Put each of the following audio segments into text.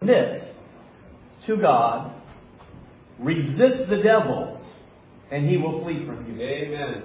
submit to God, resist the devil, and he will flee from you. Amen.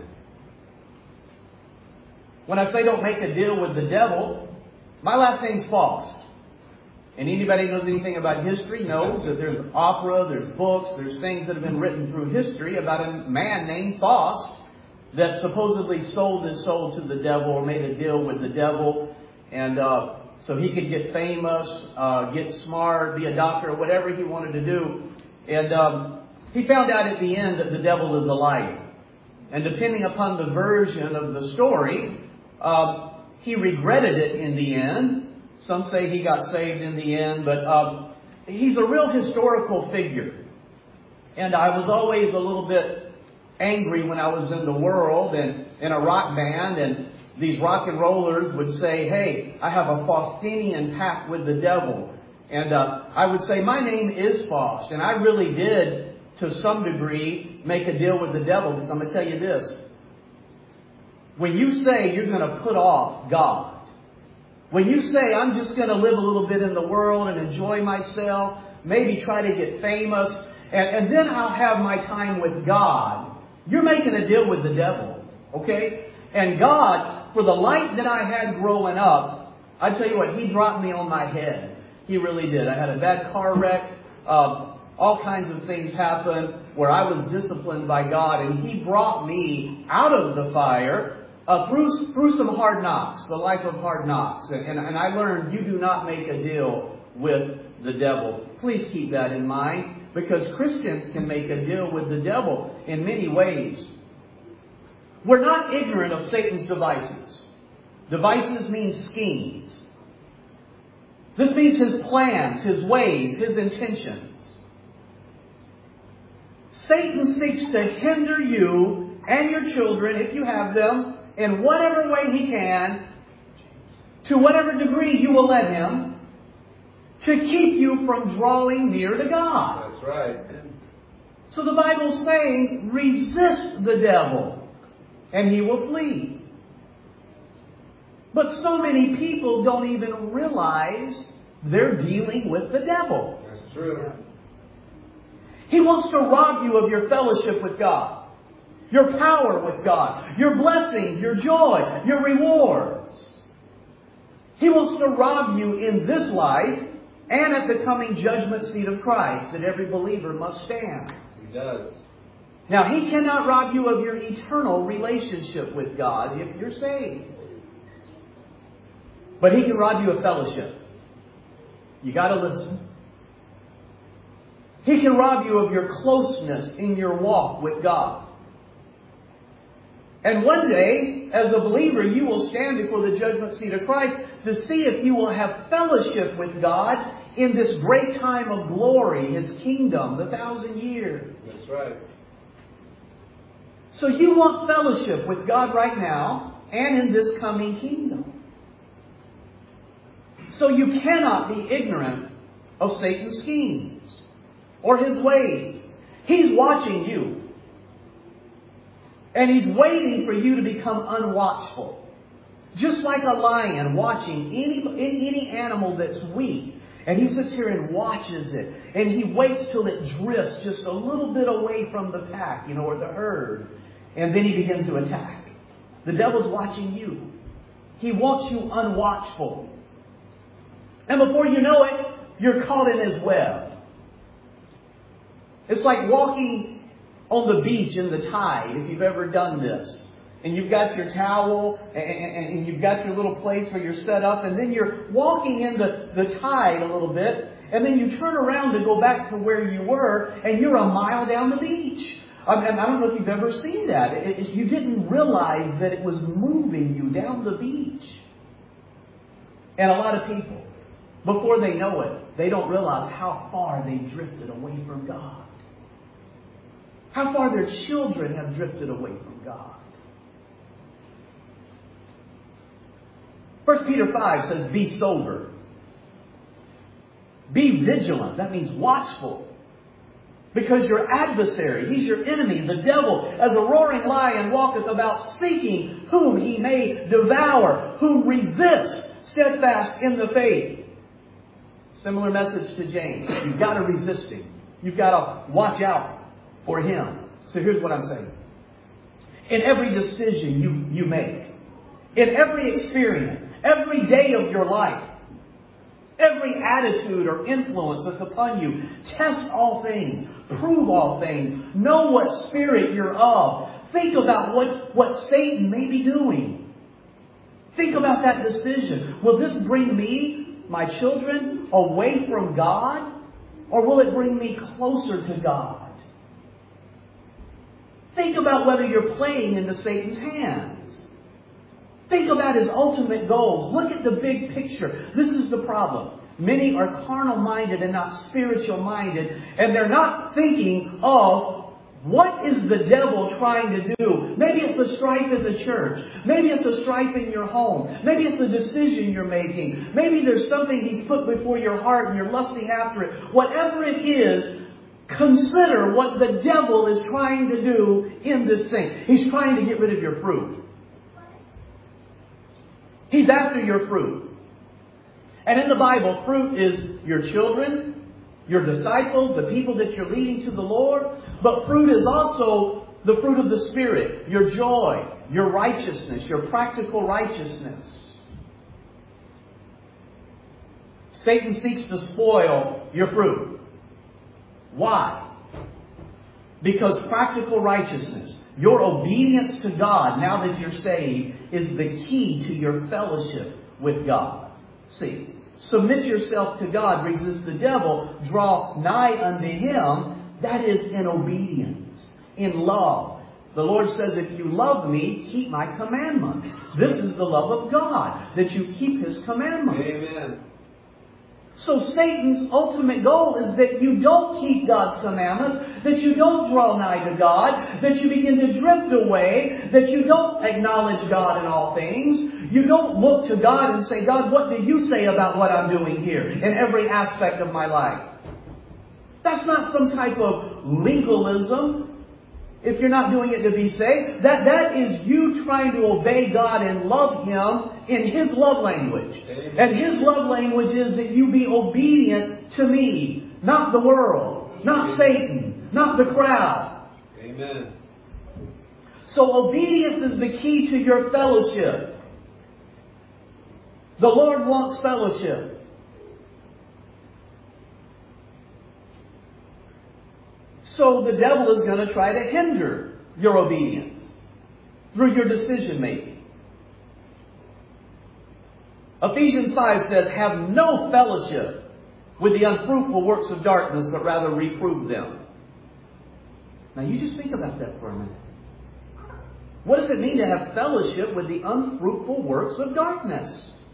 When I say don't make a deal with the devil, my last name's Faust. And anybody who knows anything about history knows that there's opera, there's books, there's things that have been written through history about a man named Faust that supposedly sold his soul to the devil or made a deal with the devil. And so he could get famous, get smart, be a doctor, or whatever he wanted to do. And he found out at the end that the devil is a liar. And depending upon the version of the story, he regretted it in the end. Some say he got saved in the end, but he's a real historical figure. And I was always a little bit angry when I was in the world and in a rock band, and these rock and rollers would say, hey, I have a Faustinian pact with the devil. And I would say, my name is Faust. And I really did, to some degree, make a deal with the devil. Because I'm going to tell you this. When you say you're going to put off God, when you say I'm just going to live a little bit in the world and enjoy myself, maybe try to get famous, and then I'll have my time with God, you're making a deal with the devil. Okay? And God, for the light that I had growing up, I tell you what, He dropped me on my head. He really did. I had a bad car wreck. All kinds of things happened where I was disciplined by God, and He brought me out of the fire through some hard knocks, the life of hard knocks. And I learned you do not make a deal with the devil. Please keep that in mind, because Christians can make a deal with the devil in many ways. We're not ignorant of Satan's devices. Devices mean schemes. This means his plans, his ways, his intentions. Satan seeks to hinder you and your children, if you have them, in whatever way he can, to whatever degree you will let him, to keep you from drawing near to God. That's right. So the Bible's saying, resist the devil, and he will flee. But so many people don't even realize they're dealing with the devil. That's true. He wants to rob you of your fellowship with God, your power with God, your blessings, your joy, your rewards. He wants to rob you in this life and at the coming judgment seat of Christ that every believer must stand. He does. Now, He cannot rob you of your eternal relationship with God if you're saved. But He can rob you of fellowship. You got to listen. He can rob you of your closeness in your walk with God. And one day, as a believer, you will stand before the judgment seat of Christ to see if you will have fellowship with God in this great time of glory, His kingdom, the 1,000 years. That's right. So you want fellowship with God right now and in this coming kingdom. So you cannot be ignorant of Satan's schemes or his ways. He's watching you. And he's waiting for you to become unwatchful. Just like a lion watching any animal that's weak. And he sits here and watches it. And he waits till it drifts just a little bit away from the pack, or the herd. And then he begins to attack. The devil's watching you. He wants you unwatchful. And before you know it, you're caught in his web. It's like walking on the beach in the tide, if you've ever done this. And you've got your towel, and you've got your little place where you're set up, and then you're walking in the tide a little bit, and then you turn around to go back to where you were, and you're a mile down the beach. I don't know if you've ever seen that. You didn't realize that it was moving you down the beach. And a lot of people, before they know it, they don't realize how far they drifted away from God. How far their children have drifted away from God. 1 Peter 5 says, be sober. Be vigilant. That means watchful. Because your adversary, he's your enemy, the devil, as a roaring lion walketh about seeking whom he may devour, whom resist steadfast in the faith, Similar message to James. You've got to resist him. You've got to watch out for him. So here's what I'm saying. In every decision you make, in every experience, every day of your life, every attitude or influence that's upon you, test all things, prove all things, know what spirit you're of. Think about what Satan may be doing. Think about that decision. Will this bring me, my children, away from God? Or will it bring me closer to God? Think about whether you're playing into Satan's hands. Think about his ultimate goals. Look at the big picture. This is the problem. Many are carnal-minded and not spiritual-minded. And they're not thinking of what is the devil trying to do. Maybe it's a strife in the church. Maybe it's a strife in your home. Maybe it's a decision you're making. Maybe there's something he's put before your heart and you're lusting after it. Whatever it is, consider what the devil is trying to do in this thing. He's trying to get rid of your fruit. He's after your fruit. And in the Bible, fruit is your children, your disciples, the people that you're leading to the Lord. But fruit is also the fruit of the Spirit, your joy, your righteousness, your practical righteousness. Satan seeks to spoil your fruit. Why? Because practical righteousness, your obedience to God, now that you're saved, is the key to your fellowship with God. See, submit yourself to God, resist the devil, draw nigh unto Him. That is in obedience, in love. The Lord says, if you love me, keep my commandments. This is the love of God, that you keep His commandments. Amen. So Satan's ultimate goal is that you don't keep God's commandments, that you don't draw nigh to God, that you begin to drift away, that you don't acknowledge God in all things. You don't look to God and say, God, what do you say about what I'm doing here in every aspect of my life? That's not some type of legalism. If you're not doing it to be saved, that is you trying to obey God and love Him in His love language. Amen. And His love language is that you be obedient to me, not the world, not Satan, not the crowd. Amen. So obedience is the key to your fellowship. The Lord wants fellowship. So the devil is going to try to hinder your obedience through your decision making. Ephesians 5 says, have no fellowship with the unfruitful works of darkness, but rather reprove them. Now you just think about that for a minute. What does it mean to have fellowship with the unfruitful works of darkness?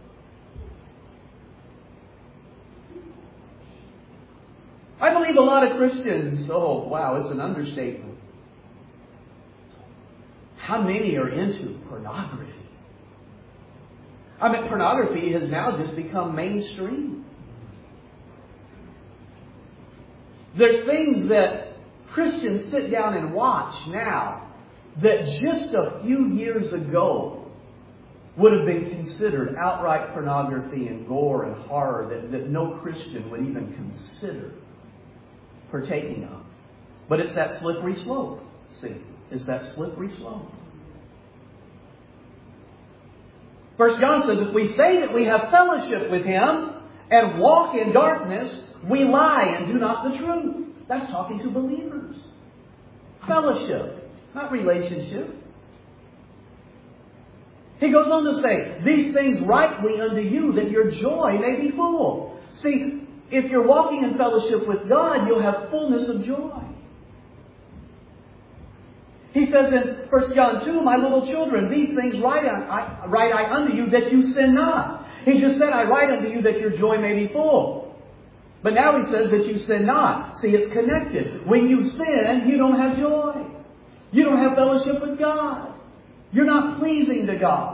I believe a lot of Christians, oh wow, it's an understatement. How many are into pornography? I mean, pornography has now just become mainstream. There's things that Christians sit down and watch now that just a few years ago would have been considered outright pornography and gore and horror that no Christian would even consider partaking of. But it's that slippery slope. See, it's that slippery slope. 1 John says, if we say that we have fellowship with Him and walk in darkness, we lie and do not the truth. That's talking to believers. Fellowship, not relationship. He goes on to say, these things write we unto you, that your joy may be full. See, if you're walking in fellowship with God, you'll have fullness of joy. He says in 1 John 2, my little children, these things write I unto you, that you sin not. He just said, I write unto you that your joy may be full. But now he says that you sin not. See, it's connected. When you sin, you don't have joy. You don't have fellowship with God. You're not pleasing to God.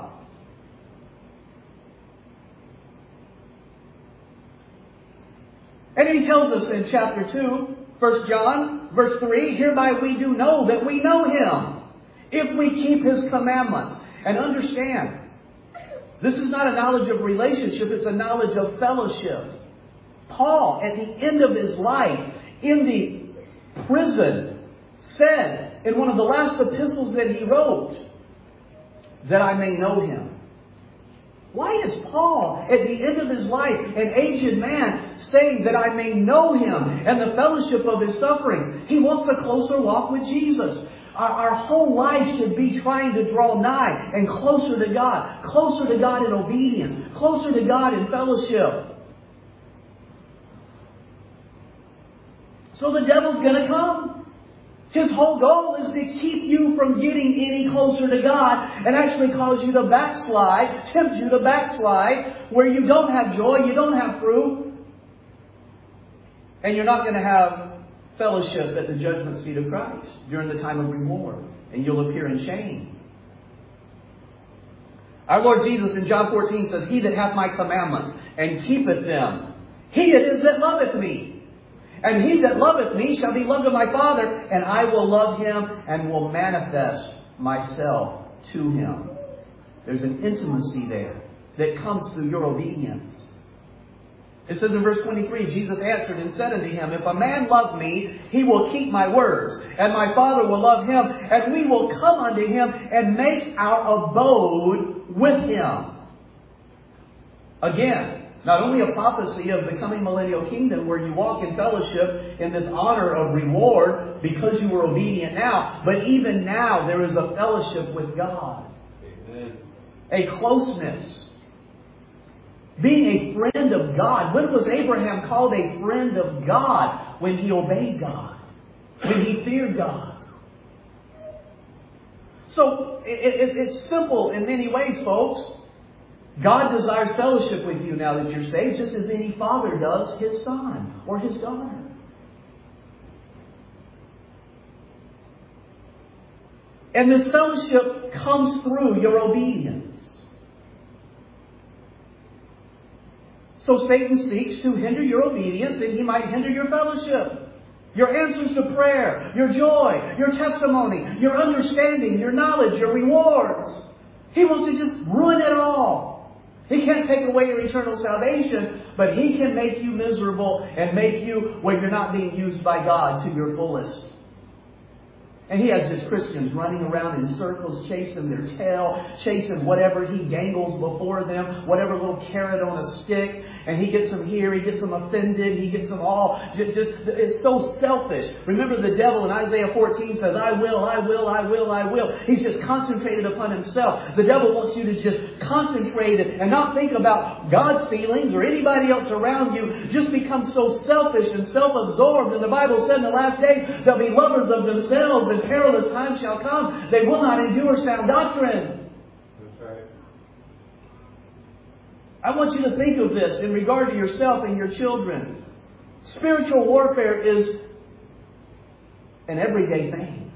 And he tells us in chapter 2, 1 John, verse 3, hereby we do know that we know Him, if we keep His commandments. And understand, this is not a knowledge of relationship, it's a knowledge of fellowship. Paul, at the end of his life, in the prison, said in one of the last epistles that he wrote, that I may know Him. Why is Paul, at the end of his life, an aged man, saying that I may know Him and the fellowship of His suffering? He wants a closer walk with Jesus. Our whole life should be trying to draw nigh and closer to God in obedience, closer to God in fellowship. So the devil's going to come. His whole goal is to keep you from getting any closer to God and actually cause you to backslide, tempt you to backslide, where you don't have joy, you don't have fruit, and you're not going to have fellowship at the judgment seat of Christ during the time of reward, and you'll appear in shame. Our Lord Jesus in John 14 says, He that hath my commandments and keepeth them, he it is that loveth me. And he that loveth me shall be loved of my Father, and I will love him and will manifest myself to him. There's an intimacy there that comes through your obedience. It says in verse 23, Jesus answered and said unto him, If a man love me, he will keep my words, and my Father will love him, and we will come unto him and make our abode with him. Again, not only a prophecy of the coming millennial kingdom where you walk in fellowship in this honor of reward because you were obedient now, but even now there is a fellowship with God. Amen. A closeness. Being a friend of God. When was Abraham called a friend of God? When he obeyed God. When he feared God. So it's simple in many ways, folks. God desires fellowship with you now that you're saved, just as any father does his son or his daughter. And this fellowship comes through your obedience. So Satan seeks to hinder your obedience, and he might hinder your fellowship, your answers to prayer, your joy, your testimony, your understanding, your knowledge, your rewards. He wants to just ruin it all. He can't take away your eternal salvation, but he can make you miserable and make you where you're not being used by God to your fullest. And he has just Christians running around in circles, chasing their tail, chasing whatever he dangles before them, whatever little carrot on a stick. And he gets them here, he gets them offended, he gets them all. It's so selfish. Remember, the devil in Isaiah 14 says, I will, I will, I will, I will. He's just concentrated upon himself. The devil wants you to just concentrate and not think about God's feelings or anybody else around you. Just become so selfish and self-absorbed. And the Bible said in the last days, they'll be lovers of themselves, and perilous times shall come. They will not endure sound doctrine. I want you to think of this in regard to yourself and your children. Spiritual warfare is an everyday thing.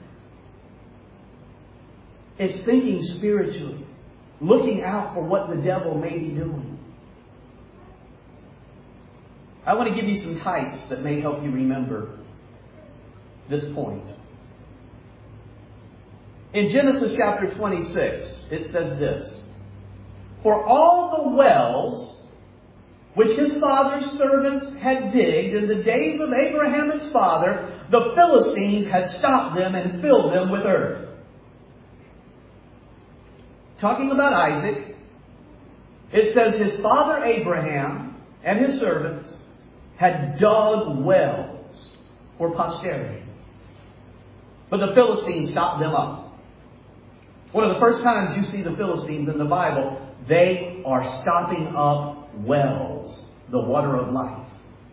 It's thinking spiritually, looking out for what the devil may be doing. I want to give you some types that may help you remember this point. In Genesis chapter 26, it says this. For all the wells which his father's servants had digged in the days of Abraham his father, the Philistines had stopped them and filled them with earth. Talking about Isaac, it says his father Abraham and his servants had dug wells for posterity. But the Philistines stopped them up. One of the first times you see the Philistines in the Bible, they are stopping up wells, the water of life.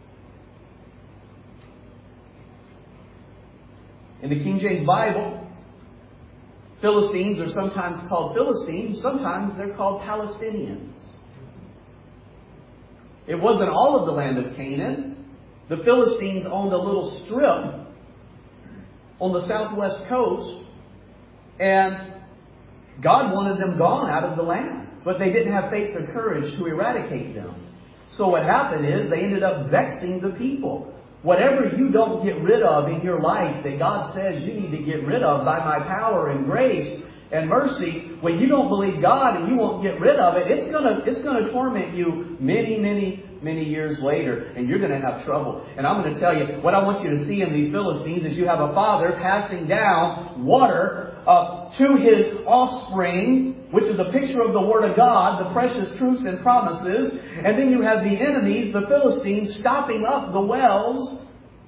In the King James Bible, Philistines are sometimes called Philistines, sometimes they're called Palestinians. It wasn't all of the land of Canaan. The Philistines owned a little strip on the southwest coast, and God wanted them gone out of the land. But they didn't have faith or courage to eradicate them. So what happened is they ended up vexing the people. Whatever you don't get rid of in your life that God says you need to get rid of by my power and grace and mercy, when you don't believe God and you won't get rid of it, it's going to torment you many, many many years later, and you're going to have trouble. And I'm going to tell you, what I want you to see in these Philistines is you have a father passing down water to his offspring, which is a picture of the Word of God, the precious truths and promises. And then you have the enemies, the Philistines, stopping up the wells.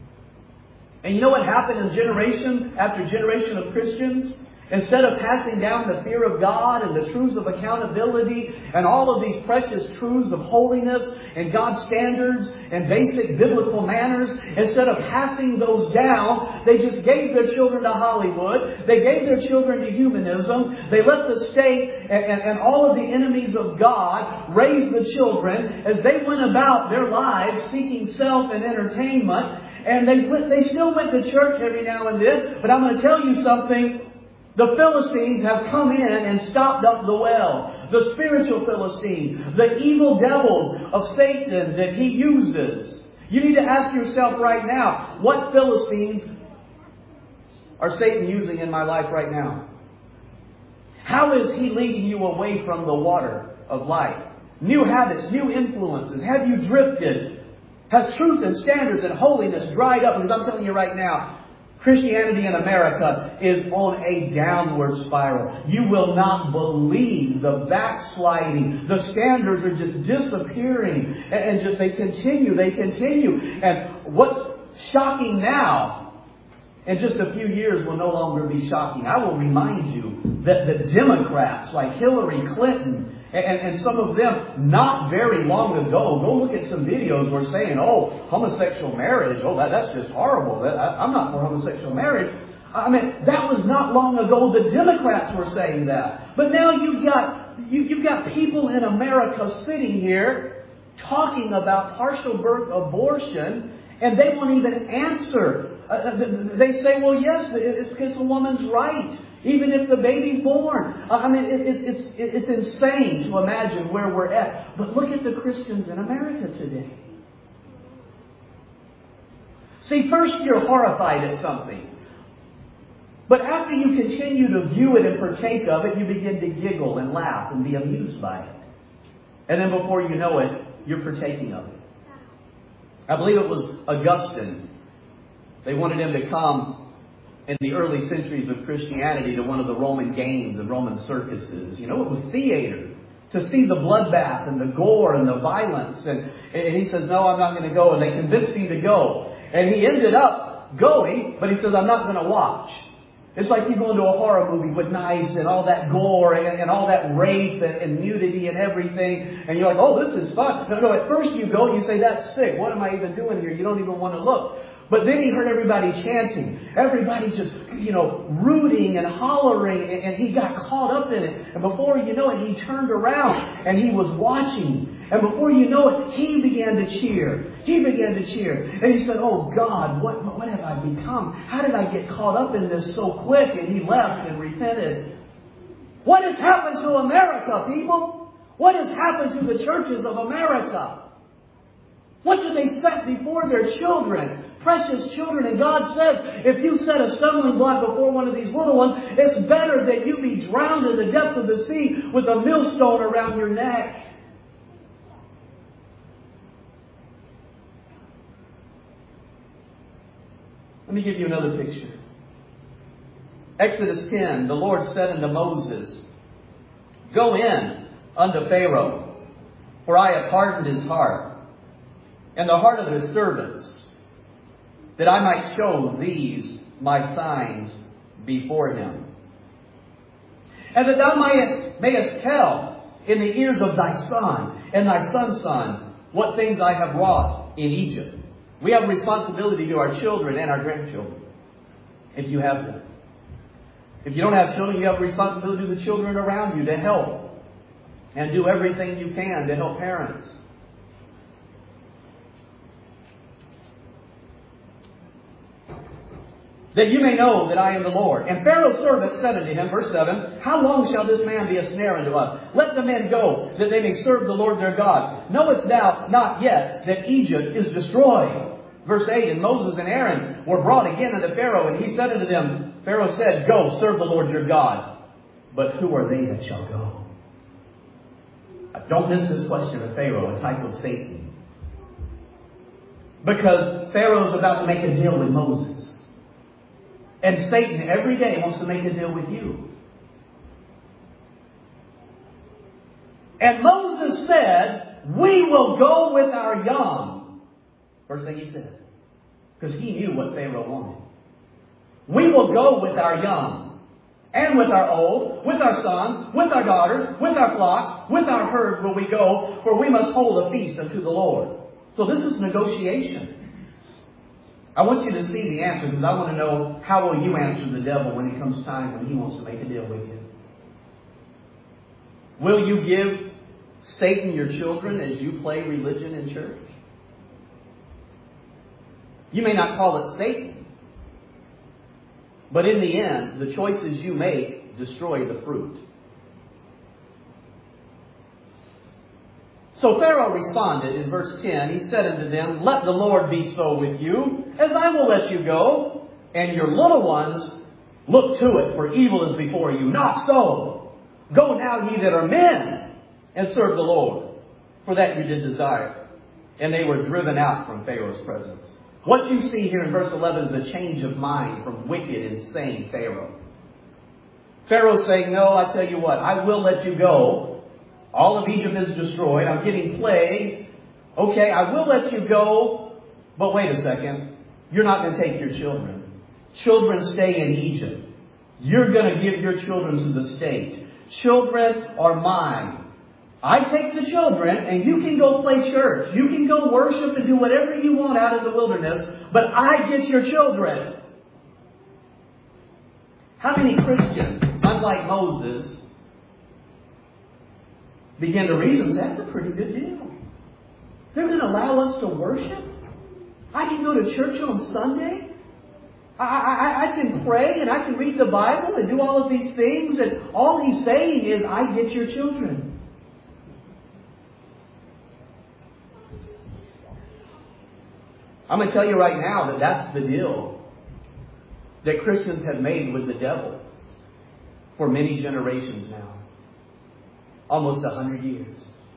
And you know what happened in generation after generation of Christians? Instead of passing down the fear of God and the truths of accountability and all of these precious truths of holiness and God's standards and basic biblical manners, instead of passing those down, they just gave their children to Hollywood. They gave their children to humanism. They let the state and all of the enemies of God raise the children as they went about their lives seeking self and entertainment. And they still went to church every now and then. But I'm going to tell you something. The Philistines have come in and stopped up the well. The spiritual Philistine, the evil devils of Satan that he uses. You need to ask yourself right now, what Philistines are Satan using in my life right now? How is he leading you away from the water of life? New habits, new influences. Have you drifted? Has truth and standards and holiness dried up? Because I'm telling you right now, Christianity in America is on a downward spiral. You will not believe the backsliding. The standards are just disappearing. And just they continue. And what's shocking now, in just a few years, will no longer be shocking. I will remind you that the Democrats like Hillary Clinton and some of them not very long ago, go look at some videos where saying, oh, homosexual marriage, oh, that's just horrible. I'm not for homosexual marriage. I mean, that was not long ago. The Democrats were saying that. But now you've got people in America sitting here talking about partial birth abortion, and they won't even answer. They say, well, yes, it's a woman's right, even if the baby's born. I mean, it's insane to imagine where we're at. But look at the Christians in America today. See, first you're horrified at something. But after you continue to view it and partake of it, you begin to giggle and laugh and be amused by it. And then before you know it, you're partaking of it. I believe it was Augustine. They wanted him to come in the early centuries of Christianity to one of the Roman games and Roman circuses. You know, it was theater. To see the bloodbath and the gore and the violence. And he says, no, I'm not going to go. And they convinced him to go. And he ended up going, but he says, I'm not going to watch. It's like you go into a horror movie with knives and all that gore and all that rape and nudity and everything. And you're like, oh, this is fun. No, at first you go and you say, that's sick. What am I even doing here? You don't even want to look. But then he heard everybody chanting. Everybody just, rooting and hollering. And he got caught up in it. And before you know it, he turned around and he was watching. And before you know it, he began to cheer. And he said, oh God, what have I become? How did I get caught up in this so quick? And he left and repented. What has happened to America, people? What has happened to the churches of America? What do they set before their children? Precious children. And God says, if you set a stumbling block before one of these little ones, it's better that you be drowned in the depths of the sea with a millstone around your neck. Let me give you another picture. Exodus 10, the Lord said unto Moses, go in unto Pharaoh, for I have hardened his heart, and the heart of his servants, that I might show these my signs before him. And that thou mayest tell in the ears of thy son and thy son's son what things I have wrought in Egypt. We have a responsibility to our children and our grandchildren, if you have them. If you don't have children, you have a responsibility to the children around you to help and do everything you can to help parents. That you may know that I am the Lord. And Pharaoh's servant said unto him, verse 7, how long shall this man be a snare unto us? Let the men go, that they may serve the Lord their God. Knowest thou not yet that Egypt is destroyed? Verse 8, and Moses and Aaron were brought again unto Pharaoh, and he said unto them, Pharaoh said, go, serve the Lord your God. But who are they that shall go? Don't miss this question of Pharaoh, a type of Satan. Because Pharaoh's about to make a deal with Moses. And Satan every day wants to make a deal with you. And Moses said, we will go with our young. First thing he said. Because he knew what Pharaoh wanted. We will go with our young. And with our old, with our sons, with our daughters, with our flocks, with our herds will we go, for we must hold a feast unto the Lord. So this is negotiation. I want you to see the answer, because I want to know, how will you answer the devil when it comes time when he wants to make a deal with you? Will you give Satan your children as you play religion in church? You may not call it Satan, but in the end, the choices you make destroy the fruit. So Pharaoh responded in verse 10. He said unto them, let the Lord be so with you, as I will let you go, and your little ones look to it, for evil is before you. Not so. Go now, ye that are men, and serve the Lord, for that you did desire. And they were driven out from Pharaoh's presence. What you see here in verse 11 is a change of mind from wicked, insane Pharaoh. Pharaoh's saying, no, I tell you what, I will let you go. All of Egypt is destroyed. I'm getting plagued. Okay, I will let you go. But wait a second. You're not going to take your children. Children stay in Egypt. You're going to give your children to the state. Children are mine. I take the children and you can go play church. You can go worship and do whatever you want out in the wilderness. But I get your children. How many Christians, unlike Moses, begin to reason, that's a pretty good deal. They're going to allow us to worship? I can go to church on Sunday? I can pray and I can read the Bible and do all of these things, and all he's saying is, I get your children. I'm going to tell you right now that that's the deal that Christians have made with the devil for many generations now. Almost 100 years.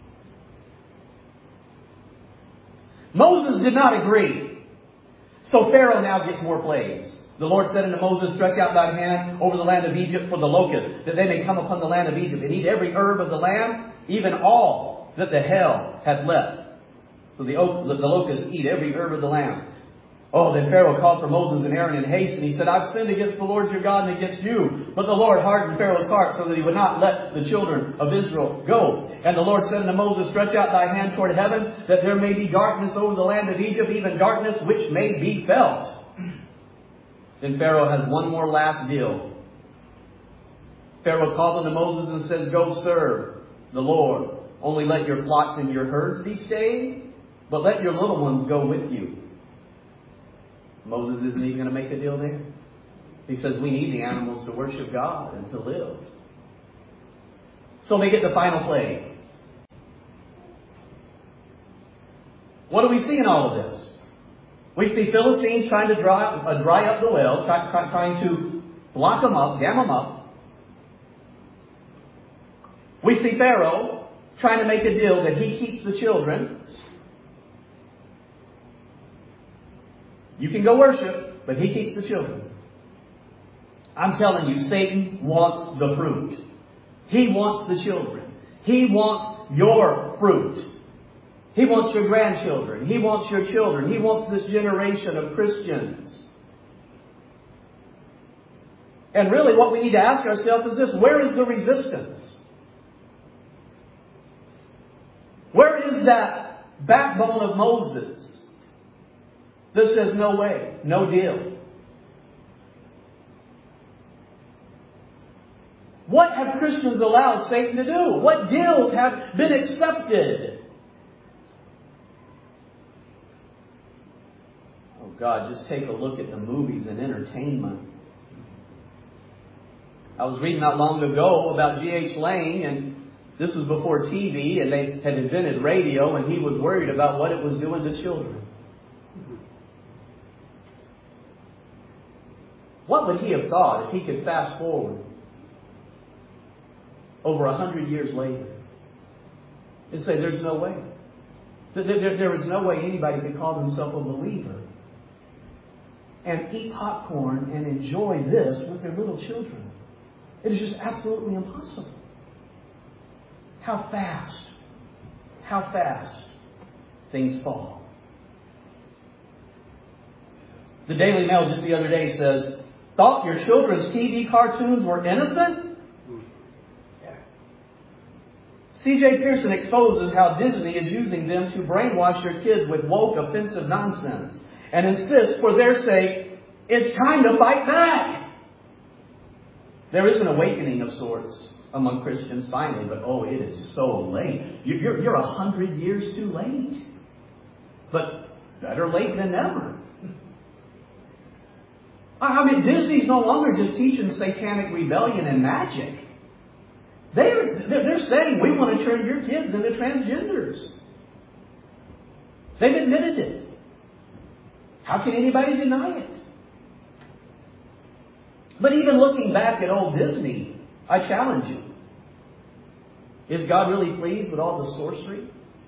Moses did not agree. So Pharaoh now gets more plagues. The Lord said unto Moses, stretch out thy hand over the land of Egypt for the locusts, that they may come upon the land of Egypt, and eat every herb of the land, even all that the hail hath left. So the locusts eat every herb of the land. Oh, then Pharaoh called for Moses and Aaron in haste, and he said, I've sinned against the Lord your God and against you. But the Lord hardened Pharaoh's heart so that he would not let the children of Israel go. And the Lord said unto Moses, stretch out thy hand toward heaven, that there may be darkness over the land of Egypt, even darkness which may be felt. Then Pharaoh has one more last deal. Pharaoh called unto Moses and says, go serve the Lord. Only let your flocks and your herds be stayed, but let your little ones go with you. Moses isn't even going to make a deal there. He says we need the animals to worship God and to live. So they get the final plague. What do we see in all of this? We see Philistines trying to dry up the well, trying to block them up, dam them up. We see Pharaoh trying to make a deal that he keeps the children. You can go worship, but he keeps the children. I'm telling you, Satan wants the fruit. He wants the children. He wants your fruit. He wants your grandchildren. He wants your children. He wants this generation of Christians. And really what we need to ask ourselves is this: where is the resistance? Where is that backbone of Moses that says no way, no deal? What have Christians allowed Satan to do? What deals have been accepted? Oh God, just take a look at the movies and entertainment. I was reading not long ago about G.H. Lang, and this was before TV, and they had invented radio, and he was worried about what it was doing to children. What would he have thought if he could fast forward over 100 years later and say, there's no way. There is no way anybody could call themselves a believer and eat popcorn and enjoy this with their little children. It is just absolutely impossible. How fast things fall. The Daily Mail just the other day says, thought your children's TV cartoons were innocent? C.J. Pearson exposes how Disney is using them to brainwash your kids with woke, offensive nonsense and insists, for their sake, it's time to fight back. There is an awakening of sorts among Christians finally, but it is so late. You're 100 years too late. But better late than never. I mean, Disney's no longer just teaching satanic rebellion and magic. They're saying, we want to turn your kids into transgenders. They've admitted it. How can anybody deny it? But even looking back at old Disney, I challenge you. Is God really pleased with all the sorcery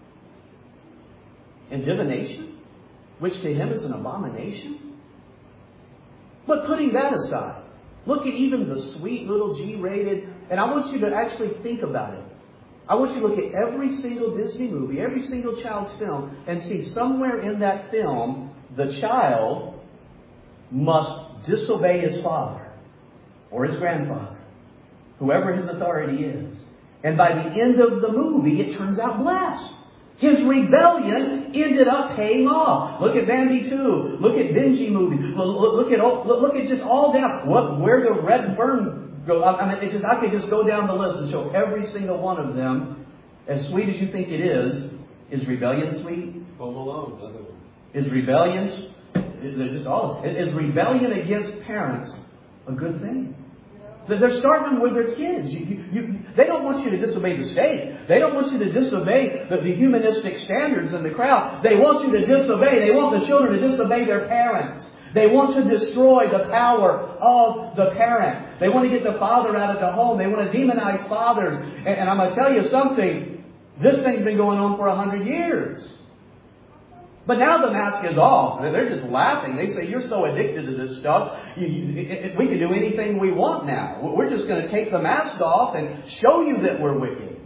and divination, which to Him is an abomination? But putting that aside, look at even the sweet little G-rated, and I want you to actually think about it. I want you to look at every single Disney movie, every single child's film, and see somewhere in that film, the child must disobey his father or his grandfather, whoever his authority is. And by the end of the movie, it turns out blessed. His rebellion ended up paying off. Look at Bambi 2. Look at Benji movie. Look at just all down where the red fern goes. I mean, I could just go down the list and show every single one of them. As sweet as you think it is rebellion sweet? Home Alone, another one. Is rebellion? They're just all. Is rebellion against parents a good thing? They're starting with their kids. They don't want you to disobey the state. They don't want you to disobey the humanistic standards in the crowd. They want you to disobey. They want the children to disobey their parents. They want to destroy the power of the parent. They want to get the father out of the home. They want to demonize fathers. And I'm going to tell you something. This thing's been going on for 100 years. But now the mask is off. They're just laughing. They say, you're so addicted to this stuff. We can do anything we want now. We're just going to take the mask off and show you that we're wicked.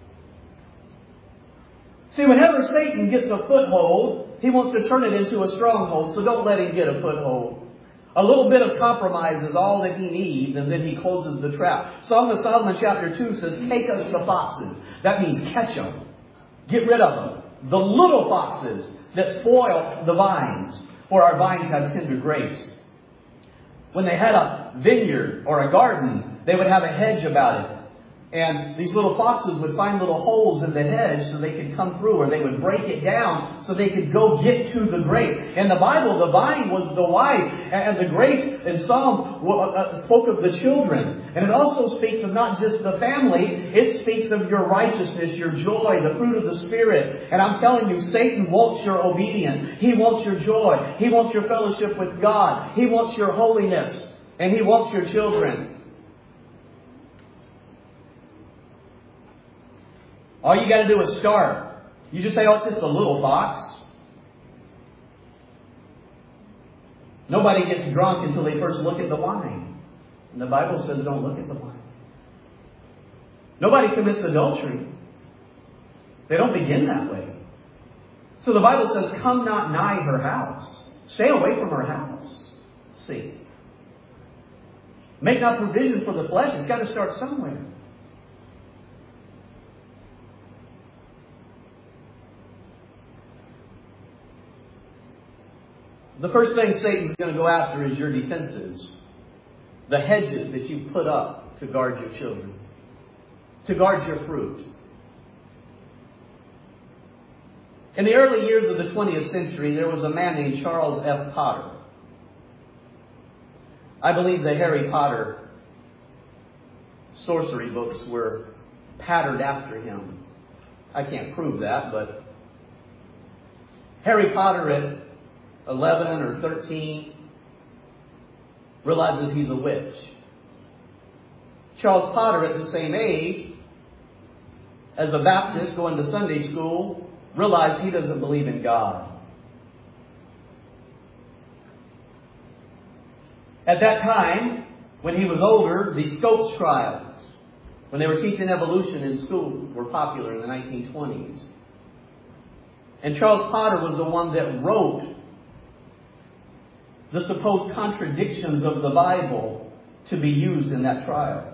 See, whenever Satan gets a foothold, he wants to turn it into a stronghold. So don't let him get a foothold. A little bit of compromise is all that he needs, and then he closes the trap. Song of Solomon chapter 2 says, take us the foxes. That means catch them. Get rid of them. The little foxes that spoil the vines, for our vines have tender grapes. When they had a vineyard or a garden, they would have a hedge about it. And these little foxes would find little holes in the hedge so they could come through, or they would break it down so they could go get to the grape. In the Bible, the vine was the wife, and the grapes in Psalm spoke of the children. And it also speaks of not just the family, it speaks of your righteousness, your joy, the fruit of the Spirit. And I'm telling you, Satan wants your obedience. He wants your joy. He wants your fellowship with God. He wants your holiness. And he wants your children. All you got to do is start. You just say, it's just a little fox. Nobody gets drunk until they first look at the wine. And the Bible says don't look at the wine. Nobody commits adultery. They don't begin that way. So the Bible says, come not nigh her house. Stay away from her house. See. Make not provision for the flesh. It's got to start somewhere. The first thing Satan's going to go after is your defenses. The hedges that you put up to guard your children. To guard your fruit. In the early years of the 20th century, there was a man named Charles F. Potter. I believe the Harry Potter sorcery books were patterned after him. I can't prove that, but Harry Potter at 11 or 13 realizes he's a witch. Charles Potter, at the same age, as a Baptist going to Sunday school, realize he doesn't believe in God. At that time, when he was older, the Scopes trials, when they were teaching evolution in schools, were popular in the 1920s. And Charles Potter was the one that wrote the supposed contradictions of the Bible to be used in that trial.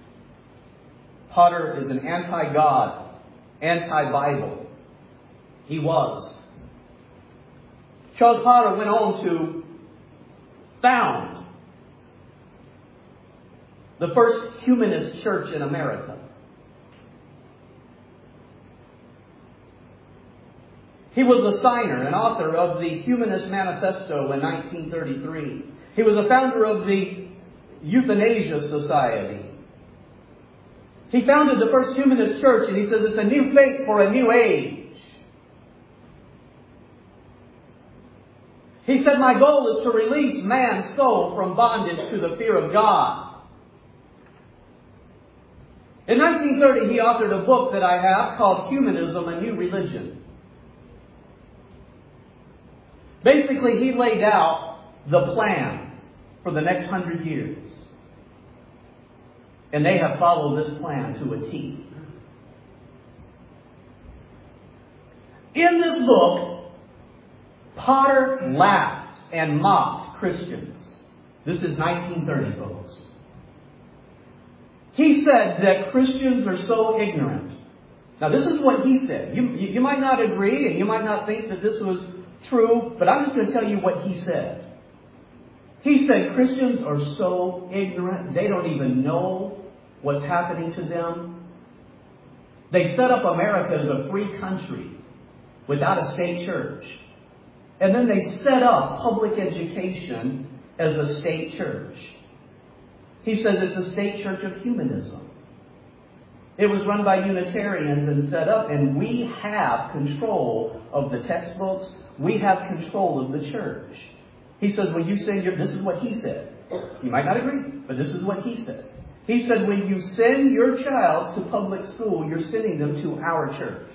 Potter is an anti-God, anti-Bible. He was. Charles Potter went on to found the first humanist church in America. He was a signer and author of the Humanist Manifesto in 1933. He was a founder of the Euthanasia Society. He founded the first humanist church, and he says it's a new faith for a new age. He said, my goal is to release man's soul from bondage to the fear of God. In 1930, he authored a book that I have called Humanism, a New Religion. Basically, he laid out the plan for the next 100 years. And they have followed this plan to a T. In this book, Potter laughed and mocked Christians. This is 1930, folks. He said that Christians are so ignorant. Now, this is what he said. You might not agree, and you might not think that this was true, but I'm just going to tell you what he said. He said Christians are so ignorant, they don't even know what's happening to them. They set up America as a free country without a state church. And then they set up public education as a state church. He says it's a state church of humanism. It was run by Unitarians and set up, and we have control of the textbooks. We have control of the church. He says, when you send this is what he said. You might not agree, but this is what he said. He said, when you send your child to public school, you're sending them to our church.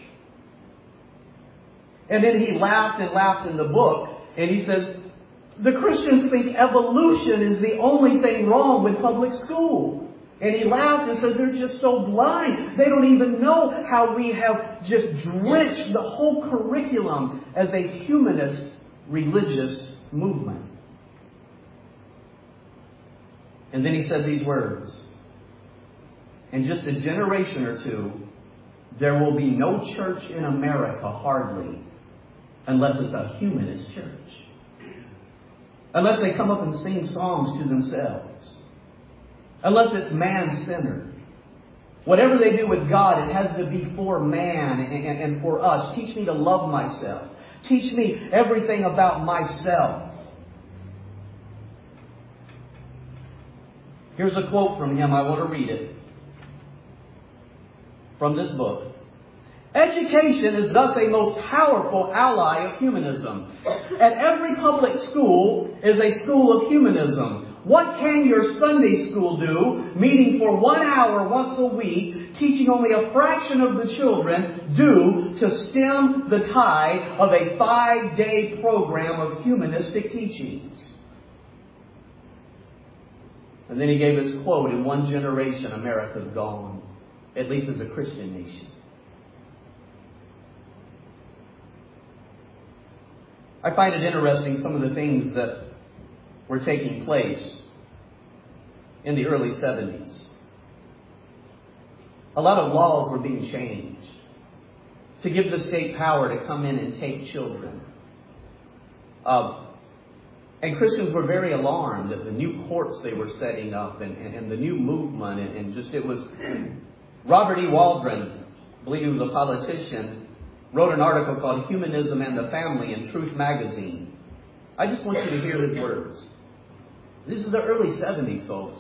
And then he laughed and laughed in the book, and he said, the Christians think evolution is the only thing wrong with public school. And he laughed and said, they're just so blind. They don't even know how we have just drenched the whole curriculum as a humanist religious movement. And then he said these words. In just a generation or two, there will be no church in America, hardly, unless it's a humanist church. Unless they come up and sing songs to themselves. Unless it's man-centered. Whatever they do with God, it has to be for man and for us. Teach me to love myself. Teach me everything about myself. Here's a quote from him. I want to read it. From this book. Education is thus a most powerful ally of humanism. And every public school is a school of humanism. What can your Sunday school do, meeting for 1 hour once a week, teaching only a fraction of the children, do to stem the tide of a 5-day program of humanistic teachings? And then he gave his quote, in one generation, America's gone, at least as a Christian nation. I find it interesting, some of the things that were taking place in the early 70s. A lot of laws were being changed to give the state power to come in and take children. And Christians were very alarmed at the new courts they were setting up and the new movement. And just it was... Robert E. Waldron, I believe he was a politician, wrote an article called Humanism and the Family in Truth Magazine. I just want you to hear his words. This is the early 70s, folks.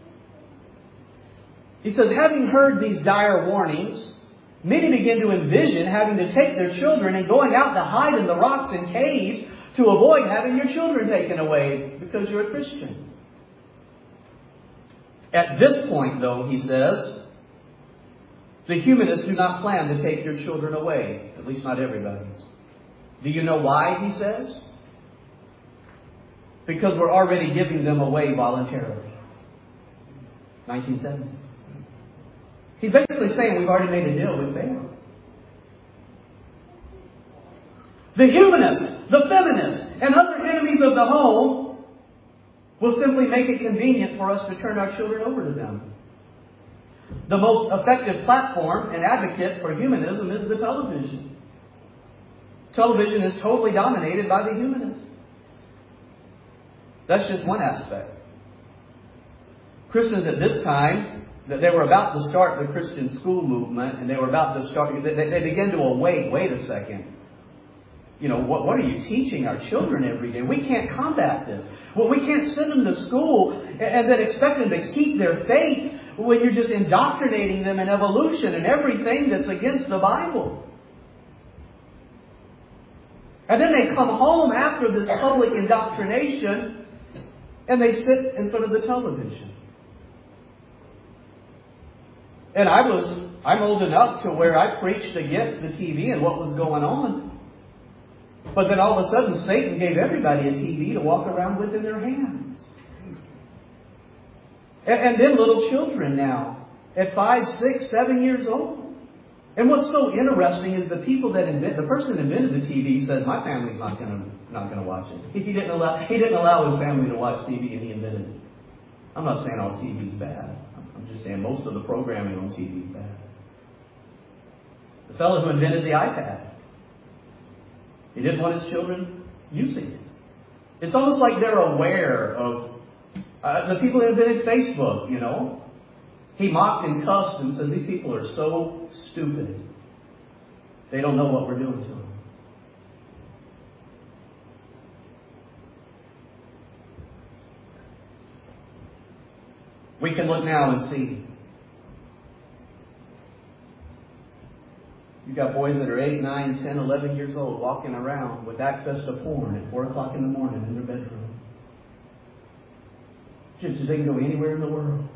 He says, having heard these dire warnings, many begin to envision having to take their children and going out to hide in the rocks and caves to avoid having your children taken away because you're a Christian. At this point, though, he says, The humanists do not plan to take your children away. At least not everybody's. Do you know why, he says? Because we're already giving them away voluntarily. 1970s. He's basically saying we've already made a deal with them. The humanists, the feminists, and other enemies of the home will simply make it convenient for us to turn our children over to them. The most effective platform and advocate for humanism is the television. Television is totally dominated by the humanists. That's just one aspect. Christians at this time, that they were about to start the Christian school movement, and they were about to start, they began to wait a second. You know, what are you teaching our children every day? We can't combat this. Well, we can't send them to school and then expect them to keep their faith when you're just indoctrinating them in evolution and everything that's against the Bible. And then they come home after this public indoctrination and they sit in front of the television. And I'm old enough to where I preached against the TV and what was going on. But then all of a sudden, Satan gave everybody a TV to walk around with in their hands. And then little children now, at 5, 6, 7 years old. And what's so interesting is the people that the person that invented the TV said, my family's not going to watch it. He didn't allow his family to watch TV, and he invented it. I'm not saying all TV is bad. I'm just saying most of the programming on TV is bad. The fellow who invented the iPad, he didn't want his children using it. It's almost like they're aware of the people who invented Facebook, you know. He mocked and cussed and said, these people are so stupid. They don't know what we're doing to them. We can look now and see. You've got boys that are 8, 9, 10, 11 years old walking around with access to porn at 4 o'clock in the morning in their bedroom. Just they can go anywhere in the world.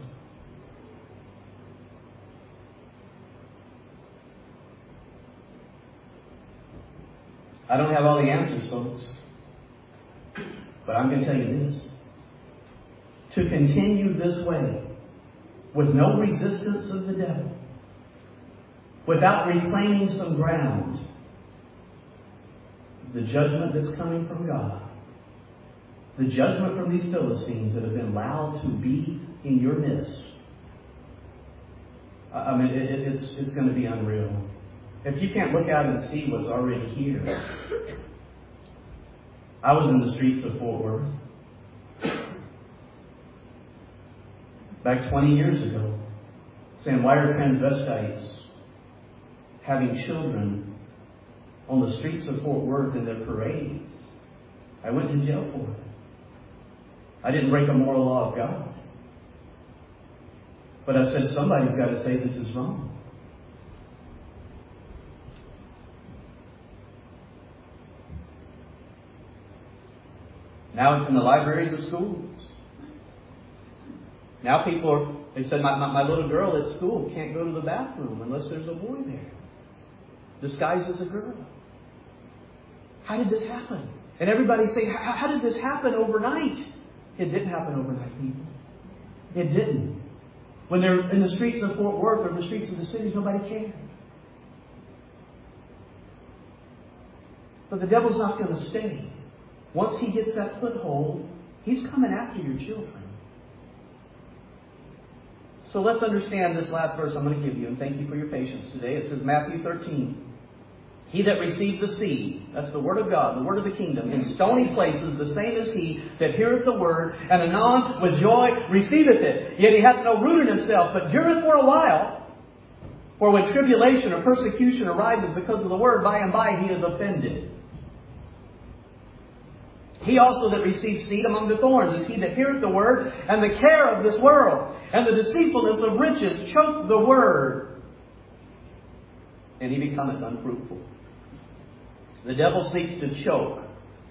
I don't have all the answers, folks. But I'm going to tell you this. To continue this way, with no resistance of the devil, without reclaiming some ground, the judgment that's coming from God, the judgment from these Philistines that have been allowed to be in your midst, I mean, it's going to be unreal. If you can't look out and see what's already here. I was in the streets of Fort Worth back 20 years ago, saying, why are transvestites having children on the streets of Fort Worth in their parades? I went to jail for it. I didn't break a moral law of God. But I said, somebody's got to say this is wrong. Now it's in the libraries of schools. Now they said, my little girl at school can't go to the bathroom unless there's a boy there, disguised as a girl. How did this happen? And everybody's saying, how did this happen overnight? It didn't happen overnight, people. It didn't. When they're in the streets of Fort Worth or the streets of the cities, nobody cared. But the devil's not going to stay. Once he gets that foothold, he's coming after your children. So let's understand this last verse I'm going to give you, and thank you for your patience today. It says, Matthew 13. He that received the seed, that's the word of God, the word of the kingdom, in stony places, the same as he that heareth the word, and anon with joy receiveth it. Yet he hath no root in himself, but dureth for a while. For when tribulation or persecution arises because of the word, by and by he is offended. He also that receives seed among the thorns is he that heareth the word, and the care of this world, and the deceitfulness of riches choke the word, and he becometh unfruitful. The devil seeks to choke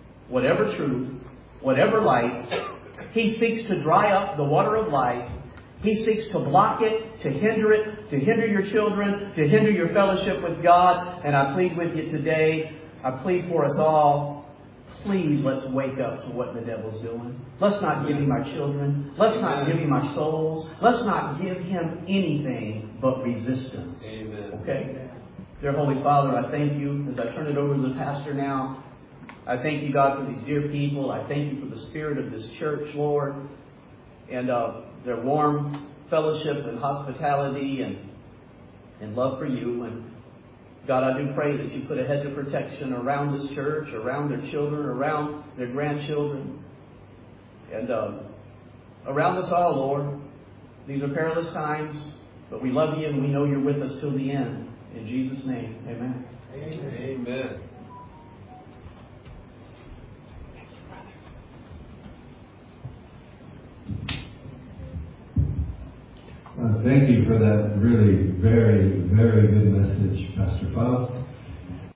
whatever truth, whatever light. He seeks to dry up the water of life He seeks to block it, to hinder your children, to hinder your fellowship with God. And I plead with you today, I plead for us all, please let's wake up to what the devil's doing. Let's not give him our children. Let's not give him our souls. Let's not give him anything but resistance. Amen. Okay? Dear Holy Father, I thank you as I turn it over to the pastor now. I thank you, God, for these dear people. I thank you for the spirit of this church, Lord, and their warm fellowship and hospitality and love for you. And God, I do pray that you put a hedge of protection around this church, around their children, around their grandchildren, and around us all, Lord. These are perilous times, but we love you and we know you're with us till the end. In Jesus' name, amen. Amen. Thank you for that really very, very good message, Pastor Faust.